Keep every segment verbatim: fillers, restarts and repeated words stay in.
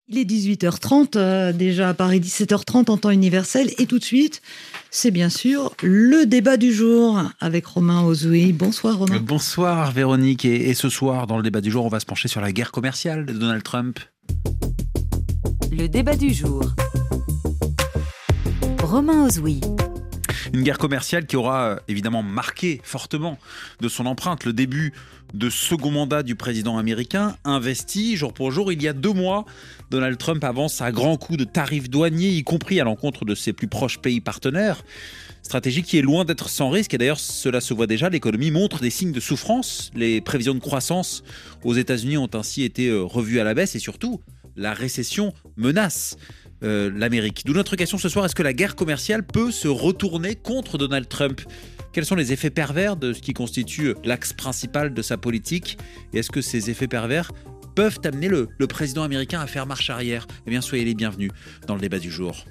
Il est dix-huit heures trente, euh, déjà à Paris, dix-sept heures trente en temps universel. Et tout de suite, c'est bien sûr le débat du jour avec Romain Ozoui. Bonsoir Romain. Bonsoir Véronique. Et, et ce soir, dans le débat du jour, on va se pencher sur la guerre commerciale de Donald Trump. Le débat du jour. Romain Ozoui. Une guerre commerciale qui aura évidemment marqué fortement de son empreinte le début de second mandat du président américain, investi jour pour jour. Il y a deux mois, Donald Trump avance à grands coups de tarifs douaniers, y compris à l'encontre de ses plus proches pays partenaires. Stratégie qui est loin d'être sans risque, et d'ailleurs cela se voit déjà, l'économie montre des signes de souffrance. Les prévisions de croissance aux États-Unis ont ainsi été revues à la baisse, et surtout, la récession menace Euh, l'Amérique. D'où notre question ce soir, est-ce que la guerre commerciale peut se retourner contre Donald Trump ? Quels sont les effets pervers de ce qui constitue l'axe principal de sa politique ? Et est-ce que ces effets pervers peuvent amener le, le président américain à faire marche arrière ? Eh bien, soyez les bienvenus dans le débat du jour.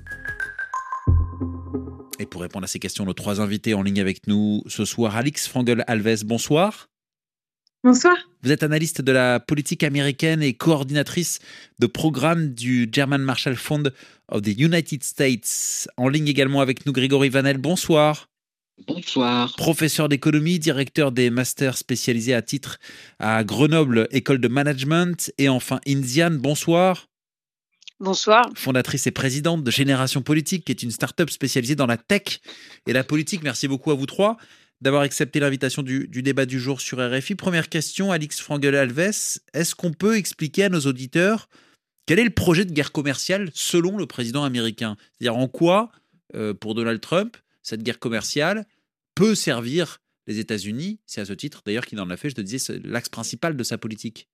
Et pour répondre à ces questions, nos trois invités en ligne avec nous ce soir, Alix Frangel-Alves, bonsoir. Bonsoir. Vous êtes analyste de la politique américaine et coordinatrice de programme du German Marshall Fund of the United States. En ligne également avec nous, Grégory Vanel, bonsoir. Bonsoir. Professeur d'économie, directeur des masters spécialisés à titre à Grenoble École de Management. Et enfin, Indiane, bonsoir. Bonsoir. Fondatrice et présidente de Génération Politique, qui est une start-up spécialisée dans la tech et la politique. Merci beaucoup à vous trois d'avoir accepté l'invitation du, du débat du jour sur R F I. Première question, Alix Frangel-Alves, est-ce qu'on peut expliquer à nos auditeurs quel est le projet de guerre commerciale selon le président américain ? C'est-à-dire en quoi, euh, pour Donald Trump, cette guerre commerciale peut servir les États-Unis ? C'est à ce titre d'ailleurs qu'il en a fait, je te disais, c'est l'axe principal de sa politique.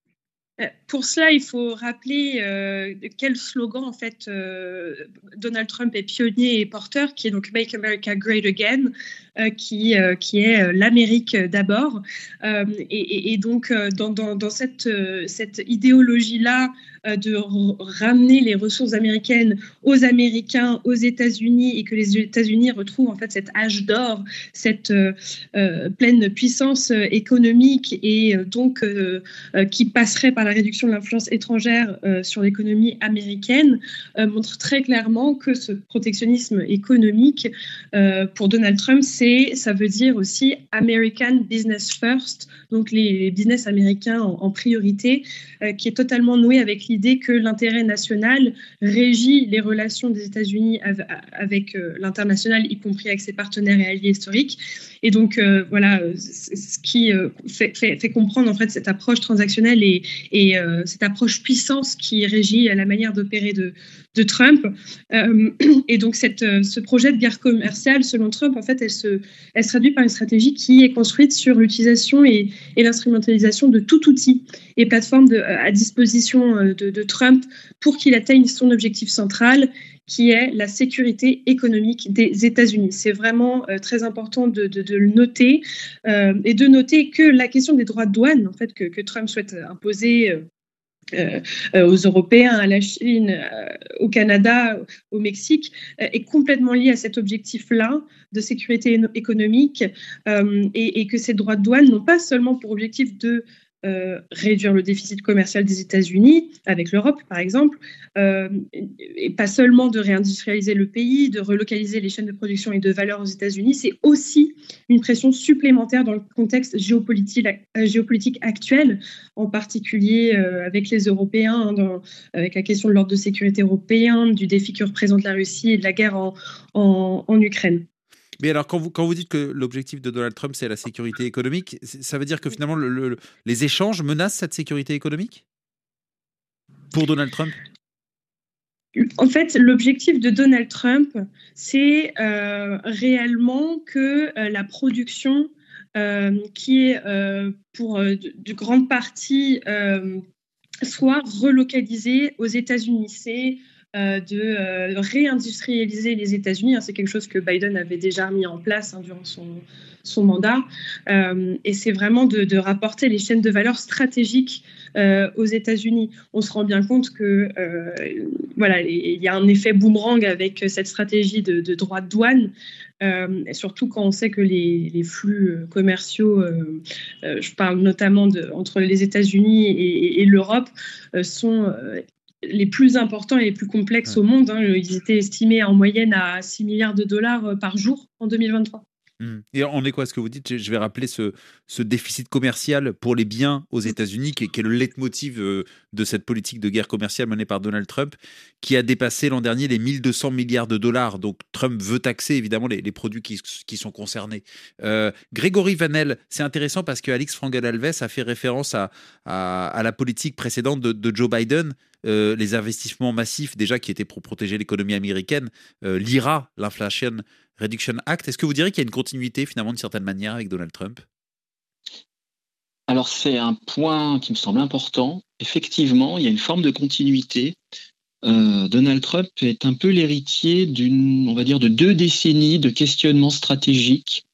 Pour cela, il faut rappeler euh, quel slogan en fait euh, Donald Trump est pionnier et porteur, qui est donc Make America Great Again, euh, qui euh, qui est euh, l'Amérique d'abord. Euh, et, et, et donc euh, dans, dans, dans cette euh, cette idéologie-là euh, de r- ramener les ressources américaines aux Américains, aux États-Unis, et que les États-Unis retrouvent en fait cet âge d'or, cette euh, euh, pleine puissance euh, économique, et euh, donc euh, euh, qui passerait par la réduction de l'influence étrangère euh, sur l'économie américaine, euh, montre très clairement que ce protectionnisme économique, euh, pour Donald Trump, c'est, ça veut dire aussi American Business First, donc les, les business américains en, en priorité, euh, qui est totalement noué avec l'idée que l'intérêt national régit les relations des États-Unis avec, avec euh, l'international, y compris avec ses partenaires et alliés historiques. Et donc, euh, voilà, ce qui euh, fait, fait, fait comprendre en fait cette approche transactionnelle et, et euh, cette approche puissance qui régit la manière d'opérer de, de Trump. Euh, et donc, cette, ce projet de guerre commerciale, selon Trump, en fait, elle se, elle se traduit par une stratégie qui est construite sur l'utilisation et, et l'instrumentalisation de tout outil et plateforme de, à disposition de, de Trump pour qu'il atteigne son objectif central, qui est la sécurité économique des États-Unis. C'est vraiment euh, très important de, de, de le noter euh, et de noter que la question des droits de douane, en fait, que, que Trump souhaite imposer euh, euh, aux Européens, à la Chine, euh, au Canada, au Mexique, euh, est complètement liée à cet objectif-là de sécurité économique euh, et, et que ces droits de douane n'ont pas seulement pour objectif de Euh, réduire le déficit commercial des États-Unis avec l'Europe, par exemple, euh, et pas seulement de réindustrialiser le pays, de relocaliser les chaînes de production et de valeur aux États-Unis, c'est aussi une pression supplémentaire dans le contexte géopolitique, euh, géopolitique actuel, en particulier euh, avec les Européens, hein, dans, avec la question de l'ordre de sécurité européen, du défi que représente la Russie et de la guerre en, en, en Ukraine. Mais alors, quand vous, quand vous dites que l'objectif de Donald Trump, c'est la sécurité économique, ça veut dire que finalement, le, le, les échanges menacent cette sécurité économique pour Donald Trump ? En fait, l'objectif de Donald Trump, c'est euh, réellement que euh, la production, euh, qui est euh, pour euh, de, de grande partie, euh, soit relocalisée aux États-Unis. C'est Euh, de euh, réindustrialiser les États-Unis. Hein, c'est quelque chose que Biden avait déjà mis en place hein, durant son, son mandat. Euh, et c'est vraiment de, de rapporter les chaînes de valeur stratégiques euh, aux États-Unis. On se rend bien compte que euh, voilà, il y a un effet boomerang avec cette stratégie de, de droits de douane. Euh, et surtout quand on sait que les, les flux commerciaux, euh, euh, je parle notamment de, entre les États-Unis et, et, et l'Europe, euh, sont euh, les plus importants et les plus complexes ouais. au monde. Hein. Ils étaient estimés en moyenne à six milliards de dollars par jour en deux mille vingt-trois. Et en écho à ce que vous dites, je vais rappeler ce, ce déficit commercial pour les biens aux États-Unis, qui est, qui est le leitmotiv de cette politique de guerre commerciale menée par Donald Trump, qui a dépassé l'an dernier les mille deux cents milliards de dollars. Donc Trump veut taxer évidemment les, les produits qui, qui sont concernés. Euh, Grégory Vanel, c'est intéressant parce que Alix Frankel-Alves a fait référence à, à, à la politique précédente de, de Joe Biden. Euh, les investissements massifs déjà qui étaient pour protéger l'économie américaine, euh, l'I R A, l'Inflation Reduction Act. Est-ce que vous diriez qu'il y a une continuité finalement d'une certaine manière avec Donald Trump ? Alors c'est un point qui me semble important. Effectivement, il y a une forme de continuité. Euh, Donald Trump est un peu l'héritier d'une, on va dire, de deux décennies de questionnements stratégiques,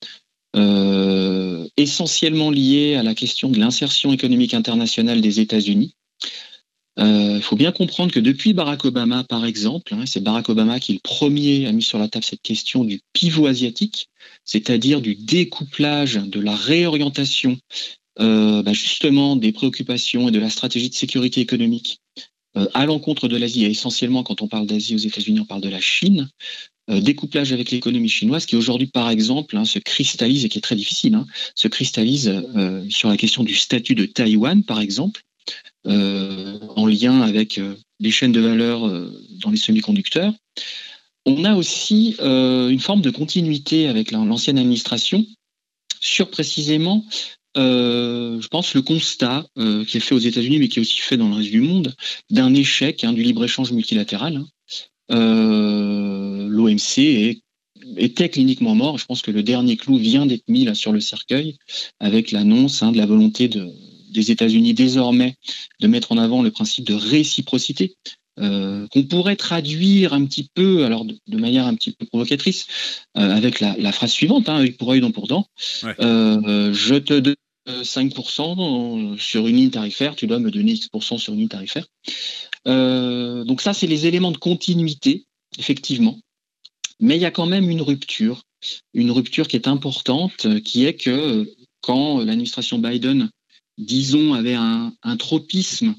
euh, essentiellement liés à la question de l'insertion économique internationale des États-Unis. Il euh, faut bien comprendre que depuis Barack Obama, par exemple, hein, c'est Barack Obama qui, le premier, a mis sur la table cette question du pivot asiatique, c'est-à-dire du découplage, de la réorientation euh, bah justement des préoccupations et de la stratégie de sécurité économique euh, à l'encontre de l'Asie, et essentiellement quand on parle d'Asie aux États-Unis, on parle de la Chine, euh, découplage avec l'économie chinoise qui aujourd'hui, par exemple, hein, se cristallise, et qui est très difficile, hein, se cristallise euh, sur la question du statut de Taïwan, par exemple, Euh, en lien avec euh, les chaînes de valeur euh, dans les semi-conducteurs. On a aussi euh, une forme de continuité avec la, l'ancienne administration sur précisément, euh, je pense, le constat euh, qui est fait aux États-Unis, mais qui est aussi fait dans le reste du monde, d'un échec hein, du libre-échange multilatéral. Hein. Euh, L'O M C est était cliniquement mort. Je pense que le dernier clou vient d'être mis là sur le cercueil avec l'annonce hein, de la volonté de des États-Unis désormais de mettre en avant le principe de réciprocité euh, qu'on pourrait traduire un petit peu, alors de, de manière un petit peu provocatrice, euh, avec la, la phrase suivante, hein, œil pour œil, dent pour dent. Ouais. Euh, je te donne cinq pour cent sur une ligne tarifaire, tu dois me donner X pour cent sur une ligne tarifaire. Euh, donc ça, c'est les éléments de continuité, effectivement. Mais il y a quand même une rupture, une rupture qui est importante, qui est que quand l'administration Biden disons, avait un, un tropisme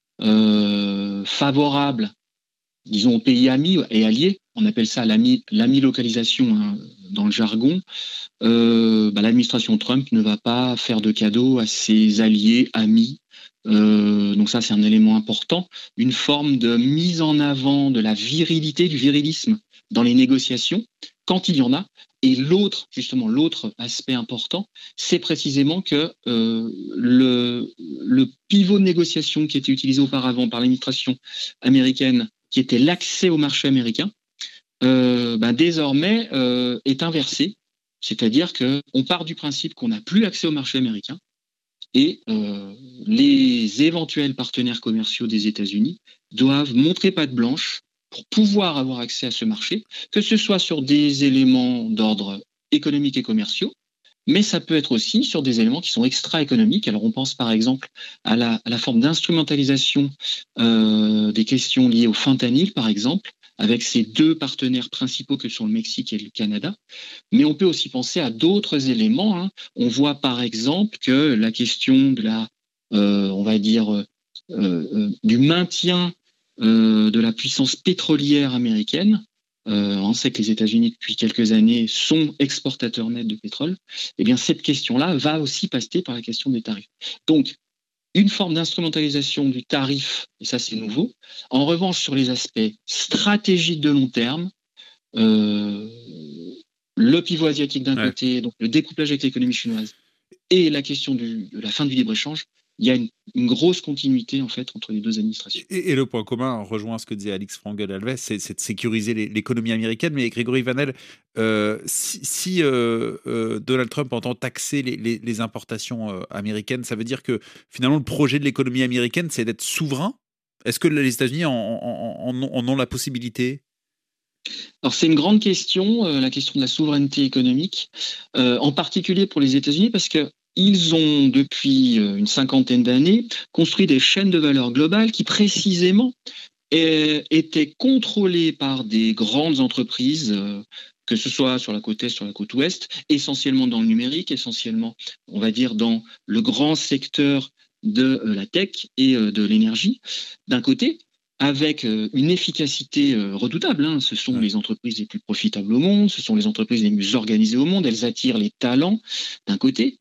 euh, favorable, disons, aux pays amis et alliés, on appelle ça l'ami, l'ami-localisation hein, dans le jargon, euh, bah, l'administration Trump ne va pas faire de cadeaux à ses alliés, amis. Euh, donc ça, c'est un élément important. Une forme de mise en avant de la virilité, du virilisme dans les négociations, quand il y en a. Et l'autre, justement, l'autre aspect important, c'est précisément que euh, le, le pivot de négociation qui était utilisé auparavant par l'administration américaine, qui était l'accès au marché américain, euh, ben désormais euh, est inversé. C'est-à-dire qu'on part du principe qu'on n'a plus accès au marché américain et euh, les éventuels partenaires commerciaux des États-Unis doivent montrer patte blanche pour pouvoir avoir accès à ce marché, que ce soit sur des éléments d'ordre économique et commerciaux, mais ça peut être aussi sur des éléments qui sont extra-économiques. Alors on pense par exemple à la, à la forme d'instrumentalisation euh, des questions liées au fentanyl, par exemple, avec ces deux partenaires principaux que sont le Mexique et le Canada. Mais on peut aussi penser à d'autres éléments. Hein. On voit par exemple que la question de la, euh, on va dire, euh, euh, du maintien Euh, de la puissance pétrolière américaine. Euh, on sait que les États-Unis, depuis quelques années, sont exportateurs nets de pétrole. Eh bien, cette question-là va aussi passer par la question des tarifs. Donc, une forme d'instrumentalisation du tarif, et ça, c'est nouveau. En revanche, sur les aspects stratégiques de long terme, euh, le pivot asiatique d'un ouais. côté, donc le découplage avec l'économie chinoise, et la question du, de la fin du libre-échange, il y a une, une grosse continuité en fait entre les deux administrations. Et, et le point commun, rejoint ce que disait Alix Frankel-Alves, c'est, c'est de sécuriser les, l'économie américaine. Mais Grégory Vanel, euh, si, si euh, euh, Donald Trump entend taxer les, les, les importations euh, américaines, ça veut dire que finalement le projet de l'économie américaine, c'est d'être souverain. Est-ce que les États-Unis en, en, en, en ont la possibilité ? Alors c'est une grande question, euh, la question de la souveraineté économique, euh, en particulier pour les États-Unis, parce que ils ont, depuis une cinquantaine d'années, construit des chaînes de valeur globales qui, précisément, étaient contrôlées par des grandes entreprises, que ce soit sur la côte est, sur la côte ouest, essentiellement dans le numérique, essentiellement, on va dire, dans le grand secteur de la tech et de l'énergie, d'un côté, avec euh, une efficacité euh, redoutable. Hein. Ce sont ouais. les entreprises les plus profitables au monde, ce sont les entreprises les mieux organisées au monde, elles attirent les talents d'un côté,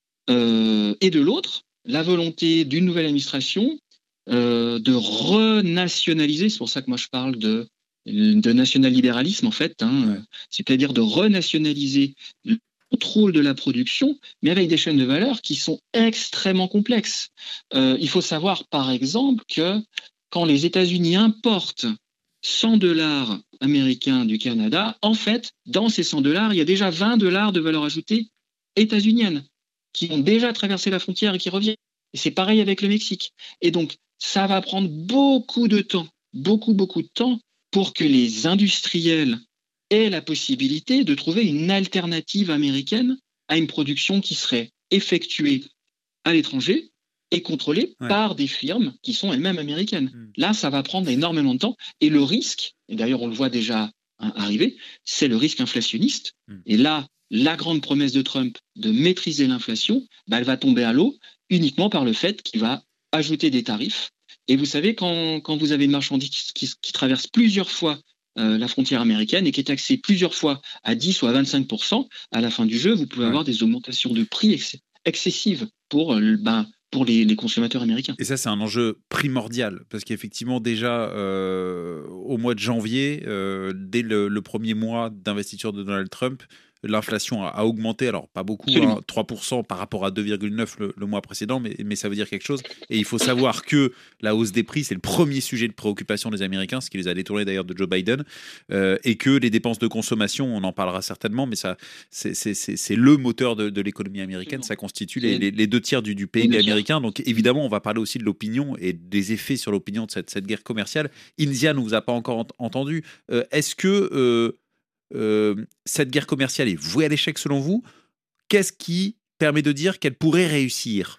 euh, et de l'autre, la volonté d'une nouvelle administration euh, de renationaliser, c'est pour ça que moi je parle de, de national-libéralisme en fait, hein, ouais. c'est-à-dire de renationaliser le contrôle de la production, mais avec des chaînes de valeur qui sont extrêmement complexes. Euh, il faut savoir par exemple que quand les États-Unis importent cent dollars américains du Canada, en fait, dans ces cent dollars, il y a déjà vingt dollars de valeur ajoutée états-unienne qui ont déjà traversé la frontière et qui reviennent. Et c'est pareil avec le Mexique. Et donc, ça va prendre beaucoup de temps, beaucoup, beaucoup de temps pour que les industriels aient la possibilité de trouver une alternative américaine à une production qui serait effectuée à l'étranger et contrôlée ouais. par des firmes qui sont elles-mêmes américaines. Mmh. Là, ça va prendre énormément de temps. Et le risque, et d'ailleurs on le voit déjà hein, arriver, c'est le risque inflationniste. Mmh. Et là, la grande promesse de Trump de maîtriser l'inflation, bah, elle va tomber à l'eau uniquement par le fait qu'il va ajouter des tarifs. Et vous savez, quand, quand vous avez une marchandise qui, qui, qui traverse plusieurs fois euh, la frontière américaine et qui est taxée plusieurs fois à dix ou à vingt-cinq pour cent, à la fin du jeu, vous pouvez ouais. avoir des augmentations de prix ex- excessives pour euh, ben, pour les, les consommateurs américains. Et ça, c'est un enjeu primordial, parce qu'effectivement, déjà, euh, au mois de janvier, euh, dès le, le premier mois d'investiture de Donald Trump, l'inflation a, a augmenté, alors pas beaucoup, hein, trois pour cent par rapport à deux virgule neuf le, le mois précédent, mais, mais ça veut dire quelque chose. Et il faut savoir que la hausse des prix, c'est le premier sujet de préoccupation des Américains, ce qui les a détournés d'ailleurs de Joe Biden, euh, et que les dépenses de consommation, on en parlera certainement, mais ça, c'est, c'est, c'est, c'est le moteur de, de l'économie américaine, ça constitue les, les, les deux tiers du, du P I B américain. Donc évidemment, on va parler aussi de l'opinion et des effets sur l'opinion de cette, cette guerre commerciale. India ne vous a pas encore ent- entendu. Euh, est-ce que... Euh, Euh, cette guerre commerciale est vouée à l'échec selon vous? Qu'est-ce qui permet de dire qu'elle pourrait réussir?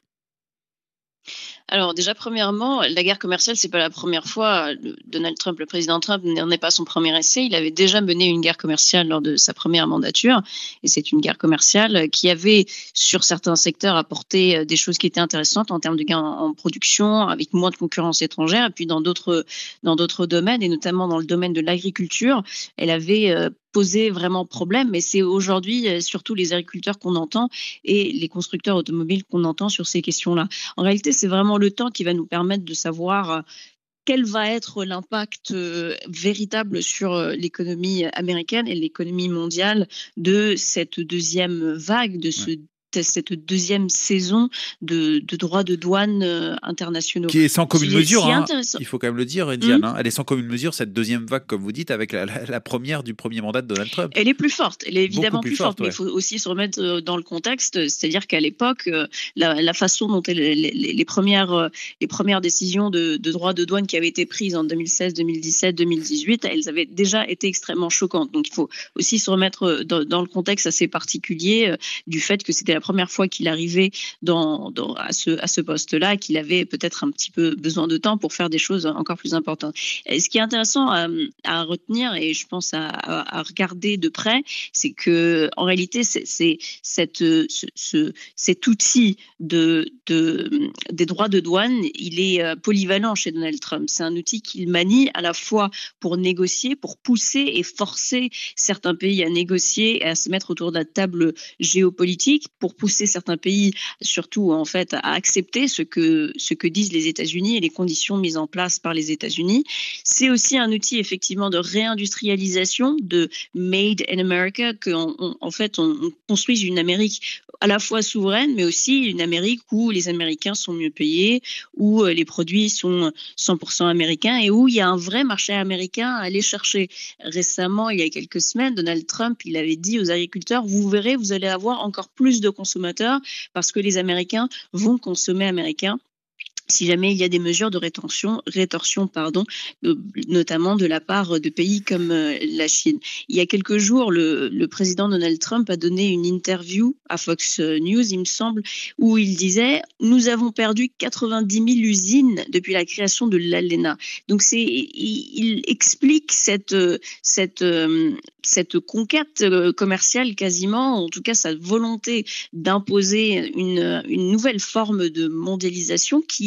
Alors déjà, premièrement, la guerre commerciale, c'est pas la première fois. Le Donald Trump, le président Trump, n'en est pas son premier essai. Il avait déjà mené une guerre commerciale lors de sa première mandature. Et c'est une guerre commerciale qui avait, sur certains secteurs, apporté des choses qui étaient intéressantes en termes de gains en production, avec moins de concurrence étrangère. Et puis dans d'autres, dans d'autres domaines, et notamment dans le domaine de l'agriculture, elle avait euh, posé vraiment problème, mais c'est aujourd'hui euh, surtout les agriculteurs qu'on entend et les constructeurs automobiles qu'on entend sur ces questions-là. En réalité, c'est vraiment le temps qui va nous permettre de savoir euh, quel va être l'impact euh, véritable sur euh, l'économie américaine et l'économie mondiale de cette deuxième vague, de ce ouais. cette deuxième saison de, de droits de douane euh, internationaux. Qui est sans commune si, mesure, si hein, il faut quand même le dire, Diane. Mmh. Hein, elle est sans commune mesure, cette deuxième vague, comme vous dites, avec la, la, la première du premier mandat de Donald Trump. Elle est plus forte, elle est évidemment plus, plus forte, ouais. mais il faut aussi se remettre dans le contexte, c'est-à-dire qu'à l'époque, la, la façon dont elle, les, les, les, premières, les premières décisions de, de droits de douane qui avaient été prises en deux mille seize, deux mille dix-sept, deux mille dix-huit, elles avaient déjà été extrêmement choquantes. Donc il faut aussi se remettre dans, dans le contexte assez particulier euh, du fait que c'était la première fois qu'il arrivait dans, dans, à ce, à ce poste-là et qu'il avait peut-être un petit peu besoin de temps pour faire des choses encore plus importantes. Et ce qui est intéressant à, à retenir, et je pense à, à, à regarder de près, c'est que en réalité, c'est, c'est cette, ce, ce, cet outil de, de, des droits de douane, il est polyvalent chez Donald Trump. C'est un outil qu'il manie à la fois pour négocier, pour pousser et forcer certains pays à négocier et à se mettre autour de la table géopolitique, pour pousser certains pays, surtout en fait, à accepter ce que, ce que disent les États-Unis et les conditions mises en place par les États-Unis. C'est aussi un outil effectivement de réindustrialisation, de Made in America, qu'en en fait on, on construise une Amérique à la fois souveraine, mais aussi une Amérique où les Américains sont mieux payés, où les produits sont cent pour cent américains et où il y a un vrai marché américain à aller chercher. Récemment, il y a quelques semaines, Donald Trump, il avait dit aux agriculteurs, vous verrez, vous allez avoir encore plus de consommateurs parce que les Américains vont consommer américain. Si jamais il y a des mesures de rétorsion, rétorsion pardon, notamment de la part de pays comme la Chine. Il y a quelques jours, le, le président Donald Trump a donné une interview à Fox News, il me semble, où il disait « Nous avons perdu quatre-vingt-dix mille usines depuis la création de l'A L E N A ». Donc c'est, il, il explique cette, cette, cette conquête commerciale quasiment, en tout cas sa volonté d'imposer une, une nouvelle forme de mondialisation qui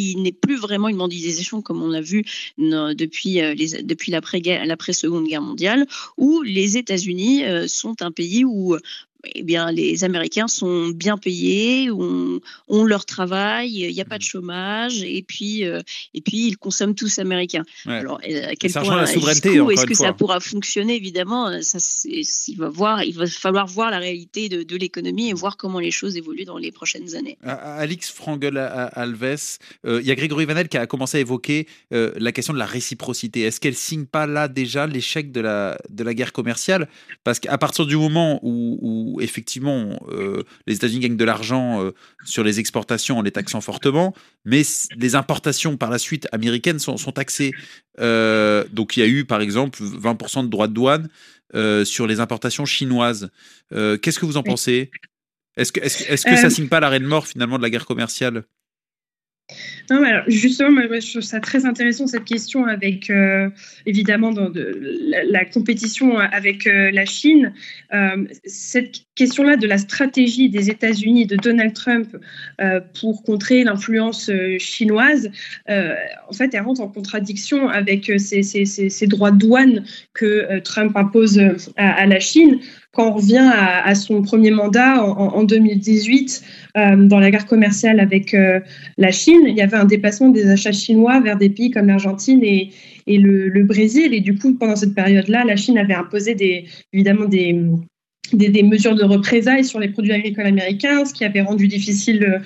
qui n'est plus vraiment une mondialisation comme on l'a vu euh, depuis, euh, les, depuis l'après-guerre, l'après-seconde guerre mondiale, où les États-Unis euh, sont un pays où eh bien, les Américains sont bien payés, ont, ont leur travail, il n'y a pas de chômage, et puis, euh, et puis ils consomment tous américains. Ouais. Alors, à quel ça point, la souveraineté, est-ce que fois. ça pourra fonctionner? Évidemment, ça, c'est, il, va voir, il va falloir voir la réalité de, de l'économie et voir comment les choses évoluent dans les prochaines années. Alix Frangel-Alves, euh, il y a Grégory Vanel qui a commencé à évoquer euh, la question de la réciprocité. Est-ce qu'elle ne signe pas là déjà l'échec de la, de la guerre commerciale? Parce qu'à partir du moment où, où effectivement, euh, les États-Unis gagnent de l'argent euh, sur les exportations en les taxant fortement, mais les importations par la suite américaines sont, sont taxées. Euh, donc il y a eu par exemple vingt pour cent de droits de douane euh, sur les importations chinoises. Euh, qu'est-ce que vous en pensez? Est-ce que, est-ce, est-ce que euh... ça signe pas l'arrêt de mort finalement de la guerre commerciale? Non, alors justement, moi, je trouve ça très intéressant cette question avec euh, évidemment dans de, la, la compétition avec euh, la Chine. Euh, cette question-là de la stratégie des États-Unis, de Donald Trump euh, pour contrer l'influence euh, chinoise, euh, en fait, elle rentre en contradiction avec ces, ces, ces, ces droits de douane que euh, Trump impose à, à la Chine. Quand on revient à, à son premier mandat en, en deux mille dix-huit, euh, dans la guerre commerciale avec euh, la Chine, il y avait un déplacement des achats chinois vers des pays comme l'Argentine et, et le, le Brésil. Et du coup, pendant cette période-là, la Chine avait imposé des, évidemment des, des, des mesures de représailles sur les produits agricoles américains, ce qui avait rendu difficile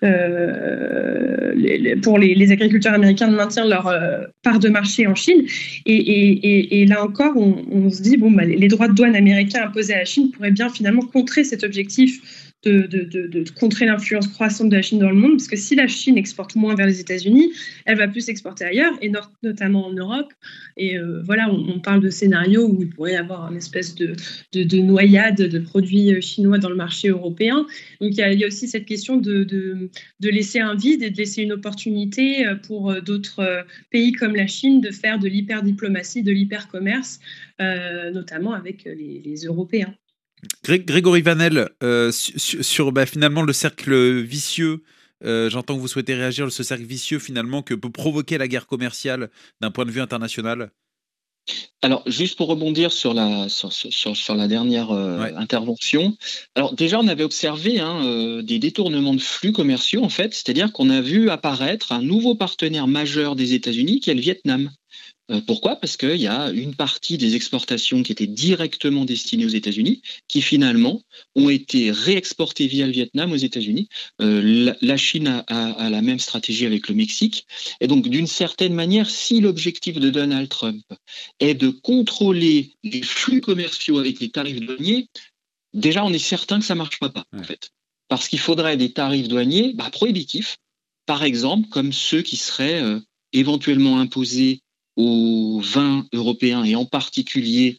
euh, les, pour les, les agriculteurs américains de maintenir leur euh, part de marché en Chine. Et, et, et, et là encore, on, on se dit, bon, bah, les droits de douane américains imposés à la Chine pourraient bien finalement contrer cet objectif De, de, de, de contrer l'influence croissante de la Chine dans le monde, parce que si la Chine exporte moins vers les États-Unis, elle va plus exporter ailleurs, et no- notamment en Europe. Et euh, voilà, on, on parle de scénarios où il pourrait y avoir une espèce de, de, de noyade de produits chinois dans le marché européen. Donc il y a, il y a aussi cette question de, de, de laisser un vide et de laisser une opportunité pour d'autres pays comme la Chine de faire de l'hyperdiplomatie, de l'hypercommerce, euh, notamment avec les, les Européens. Grégory Vanel, euh, sur, sur bah, finalement le cercle vicieux, euh, j'entends que vous souhaitez réagir sur ce cercle vicieux finalement que peut provoquer la guerre commerciale d'un point de vue international. Alors, juste pour rebondir sur la, sur, sur, sur la dernière euh, ouais. intervention, alors déjà on avait observé hein, euh, des détournements de flux commerciaux en fait, c'est-à-dire qu'on a vu apparaître un nouveau partenaire majeur des États-Unis qui est le Vietnam. Pourquoi ? Parce qu'il y a une partie des exportations qui étaient directement destinées aux États-Unis qui finalement ont été réexportées via le Vietnam aux États-Unis. Euh, la, la Chine a, a, a la même stratégie avec le Mexique. Et donc, d'une certaine manière, si l'objectif de Donald Trump est de contrôler les flux commerciaux avec les tarifs douaniers, déjà, on est certain que ça ne marchera pas, en fait. Parce qu'il faudrait des tarifs douaniers bah, prohibitifs, par exemple, comme ceux qui seraient euh, éventuellement imposés aux vins européens et en particulier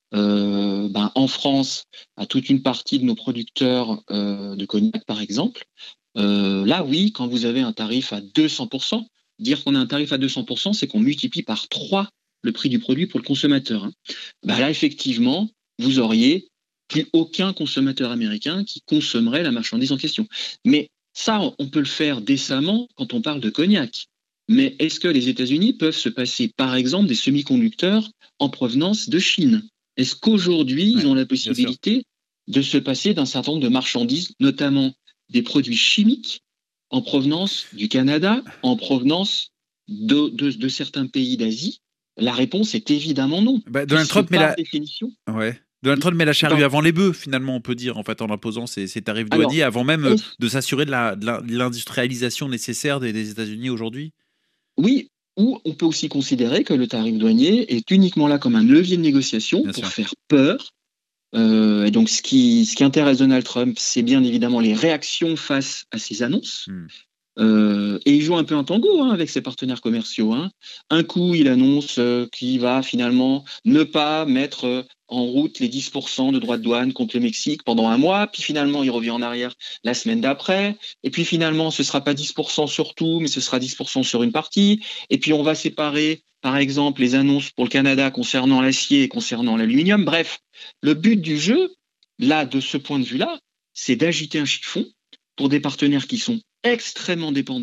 euh, ben, en France à toute une partie de nos producteurs euh, de cognac par exemple. Euh, là oui, quand vous avez un tarif à deux cents pour cent, dire qu'on a un tarif à deux cents pour cent, c'est qu'on multiplie par trois le prix du produit pour le consommateur. Hein. Ben, là effectivement, vous auriez plus aucun consommateur américain qui consommerait la marchandise en question. Mais ça, on peut le faire décemment quand on parle de cognac. Mais est-ce que les États-Unis peuvent se passer, par exemple, des semi-conducteurs en provenance de Chine ? Est-ce qu'aujourd'hui, ouais, ils ont la possibilité de se passer d'un certain nombre de marchandises, notamment des produits chimiques, en provenance du Canada, en provenance de, de, de certains pays d'Asie ? La réponse est évidemment non. Bah, Donald Trump met la définition. Ouais. Donald Trump met la charrue avant les bœufs, finalement, on peut dire, en fait, en imposant ces, ces tarifs douaniers, Alors, avant même on... de s'assurer de, la, de, la, de l'industrialisation nécessaire des, des États-Unis aujourd'hui. Oui, ou on peut aussi considérer que le tarif douanier est uniquement là comme un levier de négociation bien pour sûr. Faire peur. Euh, et donc, ce qui, ce qui intéresse Donald Trump, c'est bien évidemment les réactions face à ses annonces. Hmm. Euh, et il joue un peu un tango hein, avec ses partenaires commerciaux. Hein. Un coup, il annonce euh, qu'il va finalement ne pas mettre euh, en route les dix pour cent de droits de douane contre le Mexique pendant un mois, puis finalement, il revient en arrière la semaine d'après, et puis finalement, ce ne sera pas dix pour cent sur tout, mais ce sera dix pour cent sur une partie, et puis on va séparer, par exemple, les annonces pour le Canada concernant l'acier et concernant l'aluminium. Bref, le but du jeu, là, de ce point de vue-là, c'est d'agiter un chiffon pour des partenaires qui sont extrêmement dépendants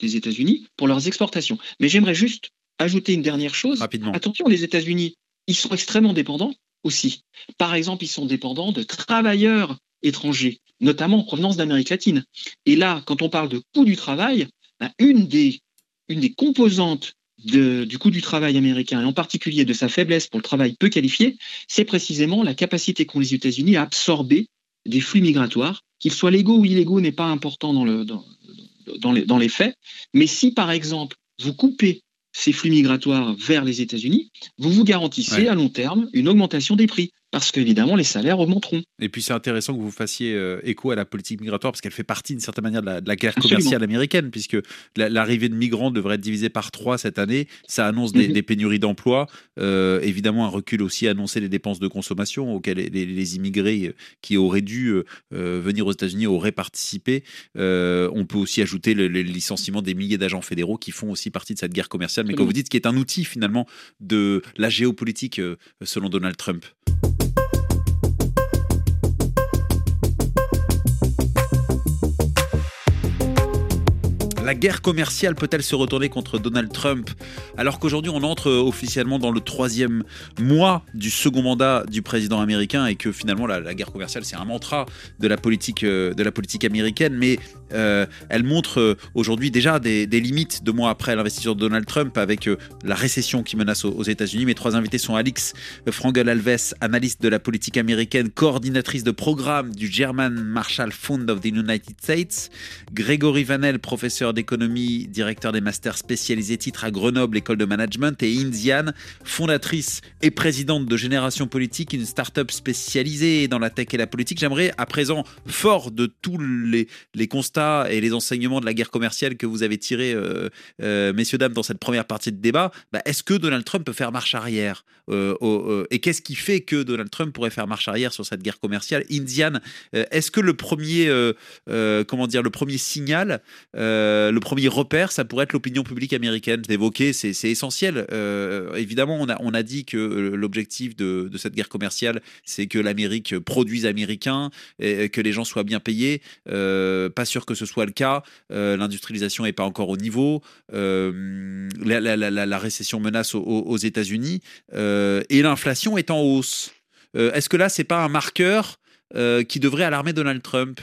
des États-Unis pour leurs exportations. Mais j'aimerais juste ajouter une dernière chose. Rapidement. Attention, les États-Unis, ils sont extrêmement dépendants aussi. Par exemple, ils sont dépendants de travailleurs étrangers, notamment en provenance d'Amérique latine. Et là, quand on parle de coût du travail, bah, une, des, une des composantes de, du coût du travail américain, et en particulier de sa faiblesse pour le travail peu qualifié, c'est précisément la capacité qu'ont les États-Unis à absorber des flux migratoires, qu'ils soient légaux ou illégaux n'est pas important dans, le, dans, dans, les, dans les faits. Mais si, par exemple, vous coupez ces flux migratoires vers les États-Unis, vous vous garantissez ouais. à long terme une augmentation des prix. Parce qu'évidemment, les salaires augmenteront. Et puis, c'est intéressant que vous fassiez euh, écho à la politique migratoire, parce qu'elle fait partie, d'une certaine manière, de la, de la guerre commerciale Absolument. américaine, puisque la, l'arrivée de migrants devrait être divisée par trois cette année. Ça annonce des, mm-hmm. des pénuries d'emplois. Euh, évidemment, un recul aussi annoncé des dépenses de consommation auxquelles les, les, les immigrés qui auraient dû euh, venir aux États-Unis auraient participé. Euh, on peut aussi ajouter le, le licenciement des milliers d'agents fédéraux qui font aussi partie de cette guerre commerciale, mais comme vous dites, qui est un outil, finalement, de la géopolitique, euh, selon Donald Trump. La guerre commerciale peut-elle se retourner contre Donald Trump alors qu'aujourd'hui on entre officiellement dans le troisième mois du second mandat du président américain et que finalement la, la guerre commerciale c'est un mantra de la politique, euh, de la politique américaine, mais euh, elle montre euh, aujourd'hui déjà des, des limites deux mois après l'investiture de Donald Trump avec euh, la récession qui menace aux, aux États-Unis. Mes trois invités sont Alix Frangel-Alves, analyste de la politique américaine, coordinatrice de programme du German Marshall Fund of the United States, Grégory Vanel, professeur d'économie, directeur des masters spécialisés titres à Grenoble, école de management, et Indiane, fondatrice et présidente de Génération Politique, une start-up spécialisée dans la tech et la politique. J'aimerais à présent, fort de tous les, les constats et les enseignements de la guerre commerciale que vous avez tirés, euh, euh, messieurs, dames, dans cette première partie de débat, bah, est-ce que Donald Trump peut faire marche arrière euh, euh, et qu'est-ce qui fait que Donald Trump pourrait faire marche arrière sur cette guerre commerciale? Indiane, euh, est-ce que le premier, euh, euh, comment dire, le premier signal, euh, le premier repère, ça pourrait être l'opinion publique américaine? Évoqué, c'est, c'est essentiel. Euh, évidemment, on a, on a dit que l'objectif de, de cette guerre commerciale, c'est que l'Amérique produise américain, et que les gens soient bien payés. Euh, pas sûr que ce soit le cas. Euh, l'industrialisation n'est pas encore au niveau. Euh, la, la, la, la récession menace aux, aux États-Unis euh, et l'inflation est en hausse. Euh, est-ce que là, c'est pas un marqueur euh, qui devrait alarmer Donald Trump?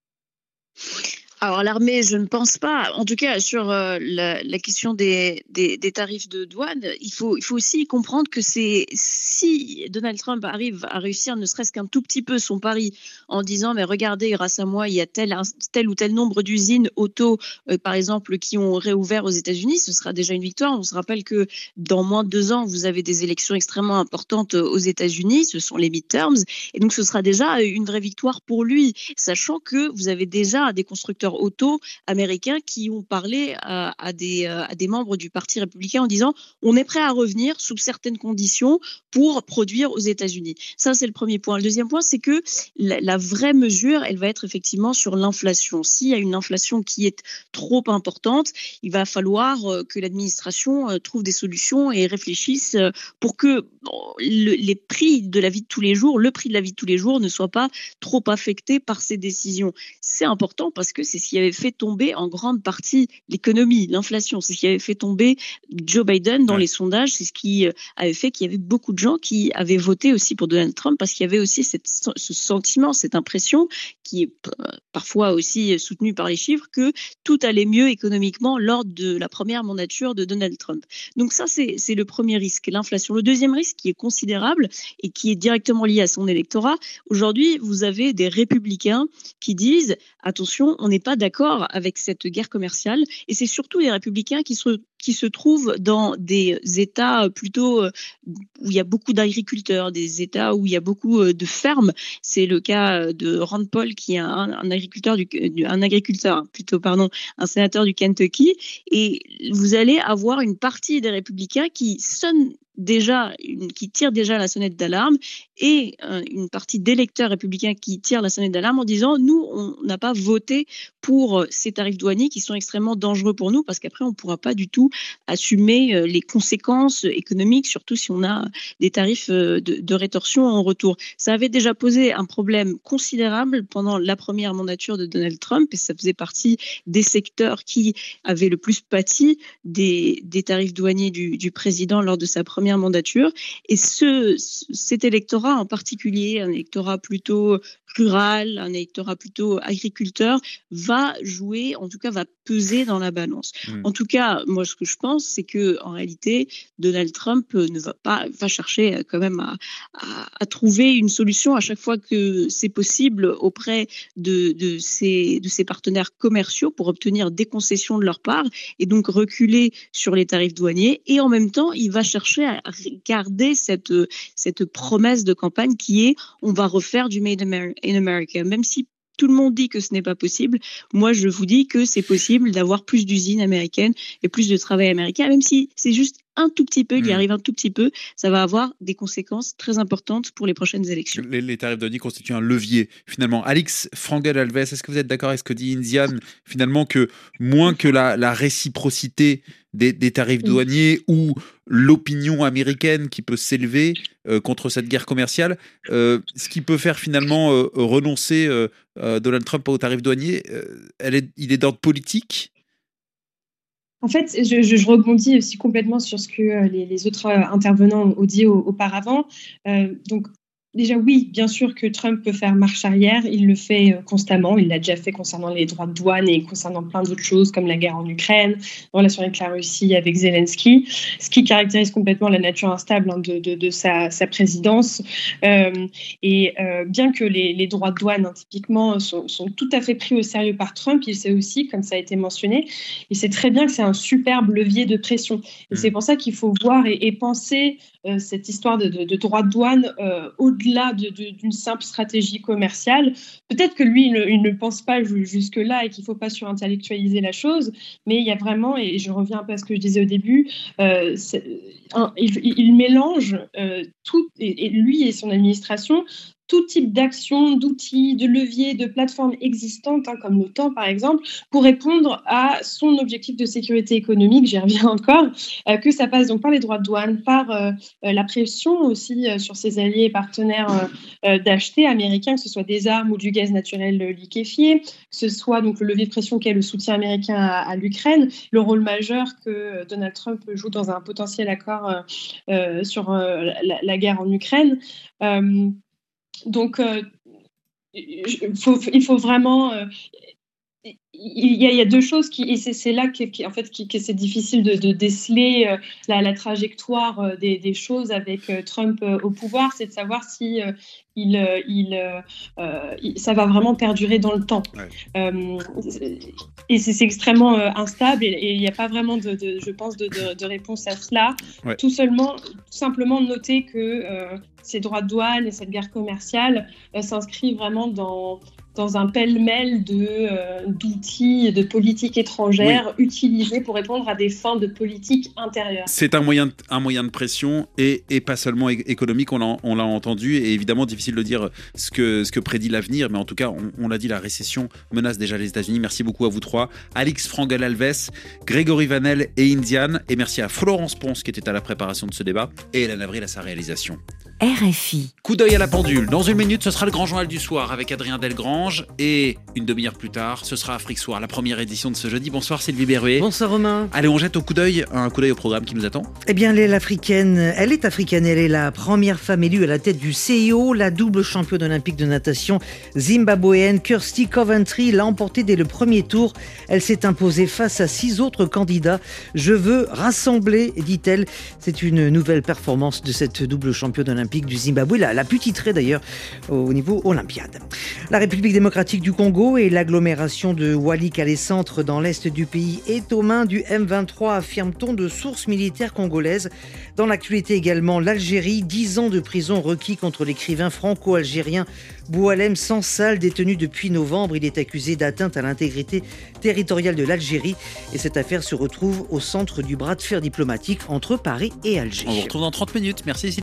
Alors l'armée, je ne pense pas. En tout cas, sur euh, la, la question des, des, des tarifs de douane, il faut, il faut aussi comprendre que c'est si Donald Trump arrive à réussir ne serait-ce qu'un tout petit peu son pari en disant mais regardez, grâce à moi, il y a tel, tel ou tel nombre d'usines auto, euh, par exemple, qui ont réouvert aux États-Unis, ce sera déjà une victoire. On se rappelle que dans moins de deux ans, vous avez des élections extrêmement importantes aux États-Unis, ce sont les midterms, et donc ce sera déjà une vraie victoire pour lui, sachant que vous avez déjà des constructeurs auto américains qui ont parlé à, à, des, à des membres du Parti républicain en disant on est prêt à revenir sous certaines conditions pour produire aux États-Unis. Ça, c'est le premier point. Le deuxième point, c'est que la, la vraie mesure, elle va être effectivement sur l'inflation. S'il y a une inflation qui est trop importante, il va falloir que l'administration trouve des solutions et réfléchisse pour que le, les prix de la vie de tous les jours, le prix de la vie de tous les jours ne soit pas trop affecté par ces décisions. C'est important parce que c'est ce qui avait fait tomber en grande partie l'économie, l'inflation. C'est ce qui avait fait tomber Joe Biden dans ouais. les sondages. C'est ce qui avait fait qu'il y avait beaucoup de gens qui avaient voté aussi pour Donald Trump parce qu'il y avait aussi cette, ce sentiment, cette impression qui est parfois aussi soutenue par les chiffres que tout allait mieux économiquement lors de la première mandature de Donald Trump. Donc ça, c'est, c'est le premier risque, l'inflation. Le deuxième risque qui est considérable et qui est directement lié à son électorat, aujourd'hui, vous avez des républicains qui disent « Attention, on n'est pas d'accord avec cette guerre commerciale » et c'est surtout les républicains qui se qui se trouvent dans des États plutôt où il y a beaucoup d'agriculteurs, des États où il y a beaucoup de fermes. C'est le cas de Rand Paul, qui est un, un agriculteur, du, un agriculteur plutôt, pardon, un sénateur du Kentucky. Et vous allez avoir une partie des républicains qui sonnent déjà, qui tire déjà la sonnette d'alarme et euh, une partie d'électeurs républicains qui tirent la sonnette d'alarme en disant nous, on n'a pas voté pour ces tarifs douaniers qui sont extrêmement dangereux pour nous parce qu'après, on ne pourra pas du tout assumer les conséquences économiques, surtout si on a des tarifs de, de rétorsion en retour. Ça avait déjà posé un problème considérable pendant la première mandature de Donald Trump et ça faisait partie des secteurs qui avaient le plus pâti des, des tarifs douaniers du, du président lors de sa première mandature. Et ce, cet électorat en particulier, un électorat plutôt rural, un électorat plutôt agriculteur, va jouer, en tout cas va peser dans la balance. Mmh. En tout cas, moi ce que je pense, c'est que en réalité, Donald Trump ne va pas, va chercher quand même à, à, à trouver une solution à chaque fois que c'est possible auprès de, de, ses, de ses partenaires commerciaux pour obtenir des concessions de leur part et donc reculer sur les tarifs douaniers. Et en même temps, il va chercher à garder cette, cette promesse de campagne qui est on va refaire du Made in America, même si tout le monde dit que ce n'est pas possible. Moi, je vous dis que c'est possible d'avoir plus d'usines américaines et plus de travail américain, même si c'est juste un tout petit peu, il y arrive un tout petit peu, ça va avoir des conséquences très importantes pour les prochaines élections. Les, les tarifs douaniers constituent un levier, finalement. Alix Frangel-Alves, est-ce que vous êtes d'accord avec ce que dit Indiane, finalement, que moins que la, la réciprocité des, des tarifs douaniers ou l'opinion américaine qui peut s'élever euh, contre cette guerre commerciale, euh, ce qui peut faire finalement euh, renoncer euh, euh, Donald Trump aux tarifs douaniers, euh, elle est, il est d'ordre politique ? En fait, je, je, je rebondis aussi complètement sur ce que euh, les, les autres euh, intervenants ont dit au, auparavant. Euh, donc, déjà, oui, bien sûr que Trump peut faire marche arrière. Il le fait euh, constamment. Il l'a déjà fait concernant les droits de douane et concernant plein d'autres choses comme la guerre en Ukraine, en relation avec la Russie, avec Zelensky, ce qui caractérise complètement la nature instable hein, de, de, de sa, sa présidence. Euh, et euh, bien que les, les droits de douane, hein, typiquement, sont, sont tout à fait pris au sérieux par Trump, il sait aussi, comme ça a été mentionné, il sait très bien que c'est un superbe levier de pression. Et c'est pour ça qu'il faut voir et, et penser euh, cette histoire de, de, de droits de douane euh, au-delà au-delà de, de, d'une simple stratégie commerciale. Peut-être que lui, il ne, il ne pense pas jusque-là et qu'il ne faut pas surintellectualiser la chose, mais il y a vraiment, et je reviens un peu à ce que je disais au début, euh, un, il, il mélange euh, tout, et, et lui et son administration, tout type d'actions, d'outils, de leviers, de plateformes existantes, hein, comme l'OTAN par exemple, pour répondre à son objectif de sécurité économique, j'y reviens encore, euh, que ça passe donc par les droits de douane, par euh, la pression aussi euh, sur ses alliés et partenaires euh, euh, d'acheter américains, que ce soit des armes ou du gaz naturel liquéfié, que ce soit donc le levier de pression qu'est le soutien américain à, à l'Ukraine, le rôle majeur que Donald Trump joue dans un potentiel accord euh, euh, sur euh, la, la guerre en Ukraine. Euh, Donc, euh, faut, il faut vraiment... Euh, il, y a, il y a deux choses qui... Et c'est, c'est là que, qui, en fait, qui, que c'est difficile de, de déceler euh, la, la trajectoire euh, des, des choses avec euh, Trump euh, au pouvoir, c'est de savoir si... Euh, Il, il, euh, il, ça va vraiment perdurer dans le temps. Ouais. Euh, et c'est, c'est extrêmement euh, instable et il n'y a pas vraiment, de, de, je pense, de, de, de réponse à cela. Ouais. Tout, seulement, tout simplement noter que euh, ces droits de douane et cette guerre commerciale euh, s'inscrivent vraiment dans, dans un pêle-mêle de, euh, d'outils et de politiques étrangères oui. utilisés pour répondre à des fins de politique intérieure. C'est un moyen de, un moyen de pression et, et pas seulement é- économique, on l'a, on l'a entendu, et évidemment difficile de dire ce que, ce que prédit l'avenir, mais en tout cas, on, on l'a dit, la récession menace déjà les États-Unis. Merci beaucoup à vous trois, Alix Frangel-Alves, Grégory Vanel et Indiane, et merci à Florence Ponce qui était à la préparation de ce débat, et Hélène Avril à sa réalisation. R F I. Coup d'œil à la pendule. Dans une minute, ce sera le grand journal du soir avec Adrien Delgrange. Et une demi-heure plus tard, ce sera Afrique Soir, la première édition de ce jeudi. Bonsoir Sylvie Berruet. Bonsoir Romain. Allez, on jette au coup d'œil, un coup d'œil au programme qui nous attend. Eh bien, elle est africaine. Elle est africaine. Elle est la première femme élue à la tête du C I O. La double championne olympique de natation zimbabwéenne Kirsty Coventry l'a emportée dès le premier tour. Elle s'est imposée face à six autres candidats. Je veux rassembler, dit-elle. C'est une nouvelle performance de cette double championne olympique du Zimbabwe, la, la plus titrée d'ailleurs au niveau olympiade. La République démocratique du Congo et l'agglomération de Walikale-Centre dans l'est du pays est aux mains du M vingt-trois, affirme-t-on de sources militaires congolaises. Dans l'actualité également, l'Algérie, dix ans de prison requis contre l'écrivain franco-algérien Boualem Sansal, détenu depuis novembre. Il est accusé d'atteinte à l'intégrité territoriale de l'Algérie et cette affaire se retrouve au centre du bras de fer diplomatique entre Paris et Alger. On vous retrouve dans trente minutes. Merci.